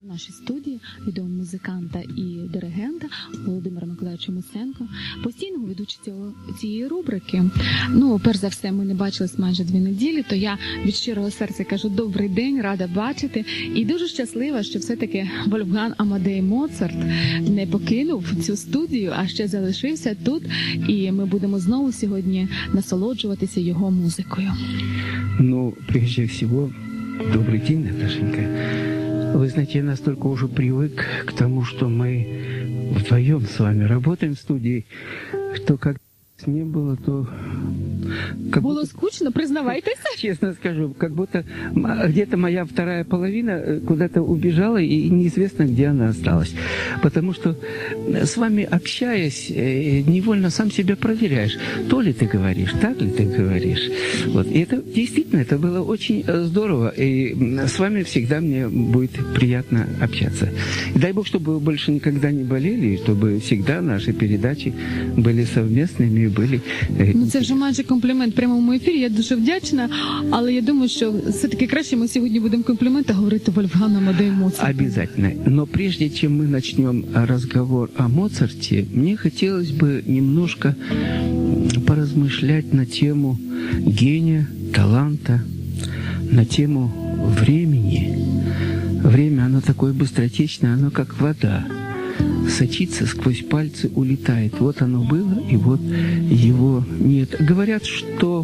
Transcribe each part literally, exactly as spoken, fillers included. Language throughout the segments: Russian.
В нашій студії відомого музиканта і диригента Володимира Миколайовича Мусенко, постійного ведучого цієї рубрики. Ну, перш за все, ми не бачились майже дві неділі, то я від щирого серця кажу добрий день, рада бачити. І дуже щаслива, що все-таки Вольфганг Амадей Моцарт не покинув цю студію, а ще залишився тут. І ми будемо знову сьогодні насолоджуватися його музикою. Ну, прежде всего, добрый день, Наташенька. Вы знаете, я настолько уже привык к тому, что мы вдвоем с вами работаем в студии, что как не было, то... Как было будто... скучно, признавайтесь. Честно скажу, как будто где-то моя вторая половина куда-то убежала, и неизвестно, где она осталась. Потому что с вами общаясь, невольно сам себя проверяешь. То ли ты говоришь, так ли ты говоришь. Вот. И это действительно, это было очень здорово. И с вами всегда мне будет приятно общаться. И дай Бог, чтобы вы больше никогда не болели, и чтобы всегда наши передачи были совместными, были... Ну, це вже майже комплімент в прямому ефірі. Я дуже вдячна, але я думаю, що все-таки краще ми сьогодні будемо компліменти говорити Вольфгангу Амадею Моцарту. Обязательно. Но прежде чем мы начнем разговор о Моцарте, мне хотелось бы немножко поразмышлять на тему гения, таланта, на тему времени. Время, оно такое быстротечное, оно как вода. Сочится сквозь пальцы, улетает. Вот оно было, и вот его нет. Говорят, что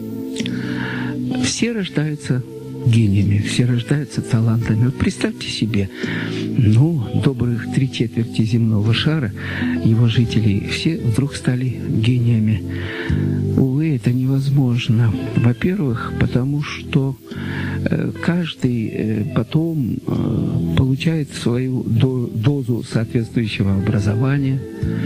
все рождаются гениями, все рождаются талантами. Вот представьте себе, ну, добрых три четверти земного шара, его жителей, все вдруг стали гениями. Увы, это невозможно. Во-первых, потому что каждый потом получает свою дозу соответствующего образования,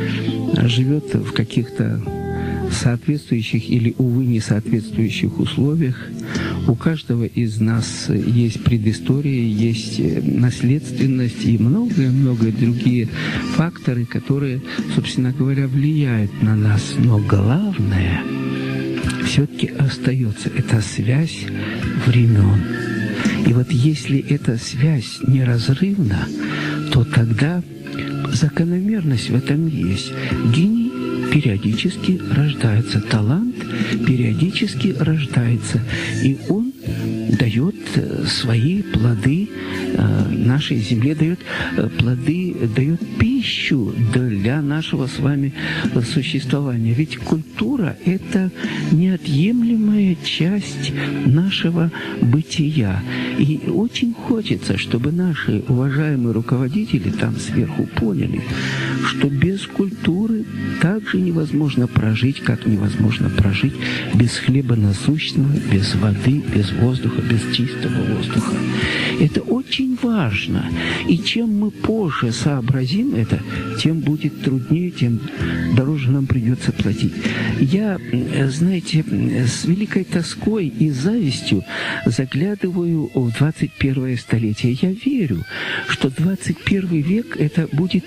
живет в каких-то соответствующих или, увы, несоответствующих условиях. У каждого из нас есть предыстория, есть наследственность и многое-многое другие факторы, которые, собственно говоря, влияют на нас. Но главное все-таки остается эта связь времен. И вот если эта связь неразрывна, то тогда закономерность в этом есть. Гений периодически рождается, талант периодически рождается, и он дает свои плоды нашей земле, дает плоды, дает пищу для нашего с вами существования. Ведь культура – это неотъемлемая часть нашего бытия. И очень хочется, чтобы наши уважаемые руководители там сверху поняли, что без культуры также невозможно прожить, как невозможно прожить без хлеба насущного, без воды, без воздуха, без чистого воздуха. Это очень важно. И чем мы позже сообразим это, тем будет труднее, тем дороже нам придется платить. Я, знаете, с великой тоской и завистью заглядываю в двадцать первое столетие. Я верю, что двадцать первый век это будет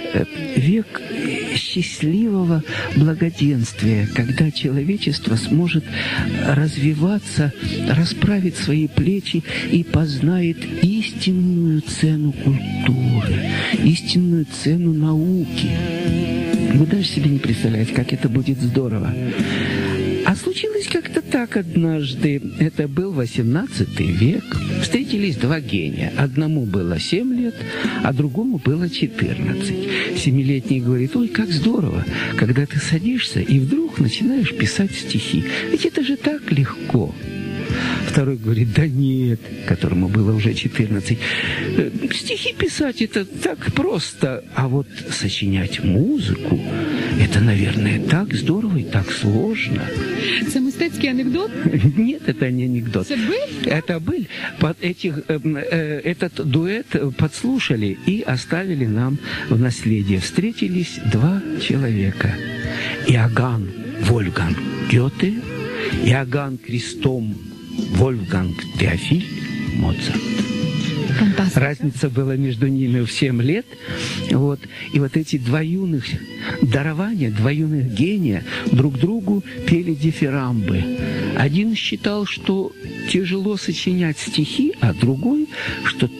век счастливого благоденствия, когда человечество сможет развиваться, расправить свои плечи и познает истинную цену культуры, истинную цену науки. Вы даже себе не представляете, как это будет здорово. А случилось как-то так однажды. Это был восемнадцатый век. Встретились два гения. Одному было семь лет, а другому было четырнадцать. Семилетний говорит: ой, как здорово, когда ты садишься и вдруг начинаешь писать стихи. Ведь это же так легко. Второй говорит: да нет, которому было уже четырнадцать. Стихи писать это так просто, а вот сочинять музыку это, наверное, так здорово и так сложно. Это мистецкий анекдот? Нет, это не анекдот. Это быль? Это быль. Под этих, э, э, этот дуэт подслушали и оставили нам в наследие. Встретились два человека. Иоганн Вольфганг Гёте, Иоганн Крестом Вольфганг Теофиль Моцарт. Фантастика. Разница была между ними в семь лет. Вот. И вот эти два юных дарования, два юных гения друг другу пели дифирамбы. Один считал, что тяжело сочинять стихи, а другой, что так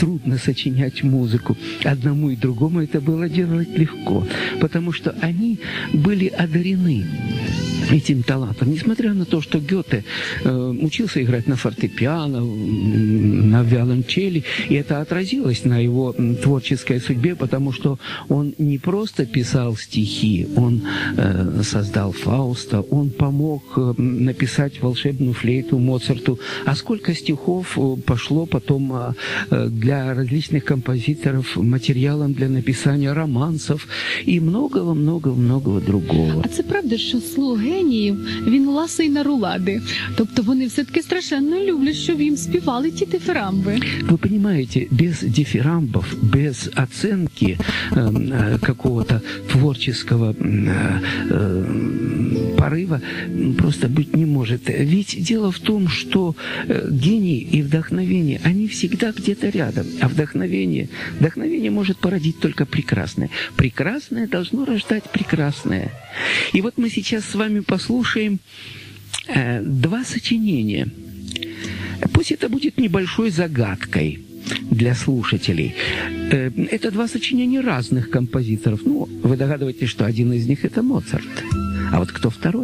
трудно сочинять музыку. Одному и другому это было делать легко, потому что они были одарены этим талантом. Несмотря на то, что Гёте э, учился играть на фортепиано, на виолончели, и это отразилось на его творческой судьбе, потому что он не просто писал стихи, он э, создал Фауста, он помог э, написать волшебную флейту Моцарту. А сколько стихов пошло потом э, для различных композиторов материалом для написания романсов и многого-многого-многого другого. А це правда, що слух геніїв, він ласий на рулади. Тобто вони все-таки страшенно люблять, щоб їм співали ті дифирамби. Вы понимаете, без дифирамбов, без оценки э, какого-то творческого э, э, порыва просто быть не может. Ведь дело в том, что э, гений и вдохновение, они всегда где-то рядом. А вдохновение, вдохновение может породить только прекрасное. Прекрасное должно рождать прекрасное. И вот мы сейчас с вами послушаем э, два сочинения. Пусть это будет небольшой загадкой для слушателей. Э, это два сочинения разных композиторов. Ну, вы догадываетесь, что один из них это Моцарт. А вот кто второй?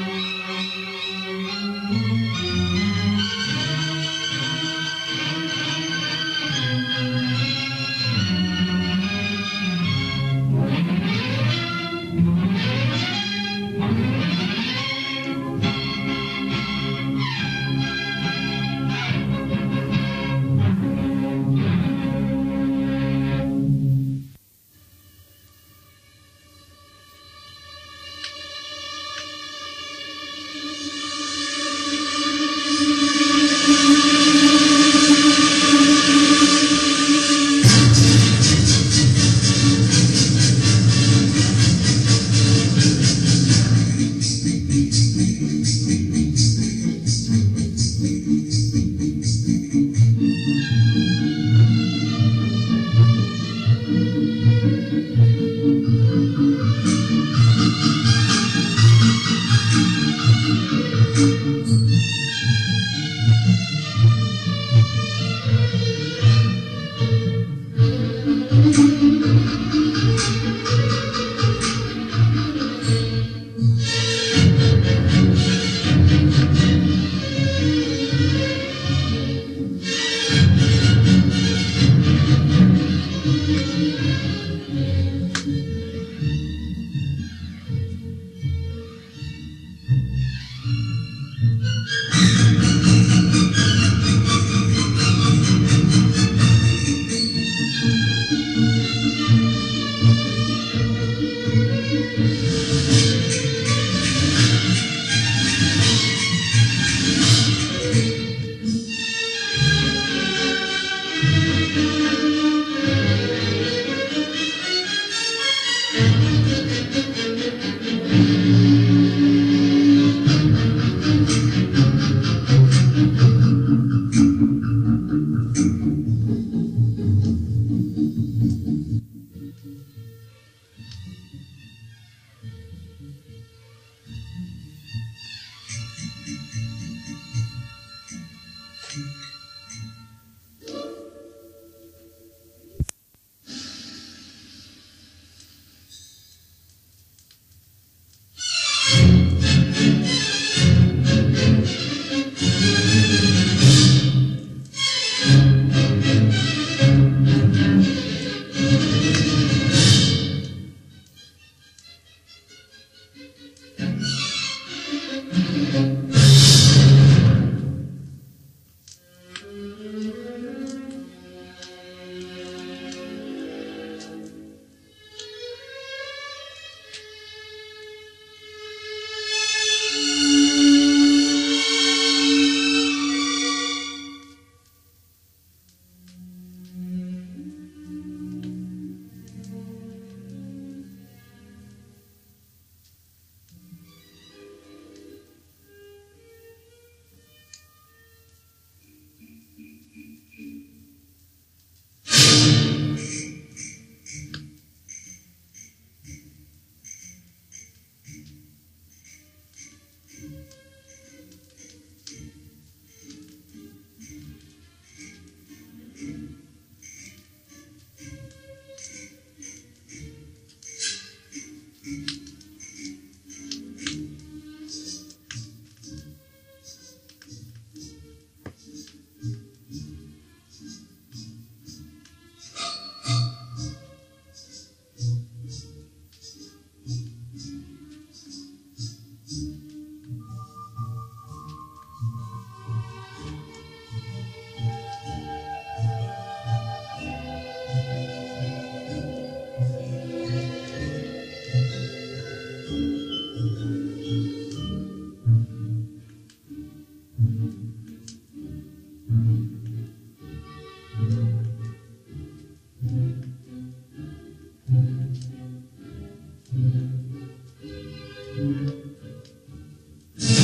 Thank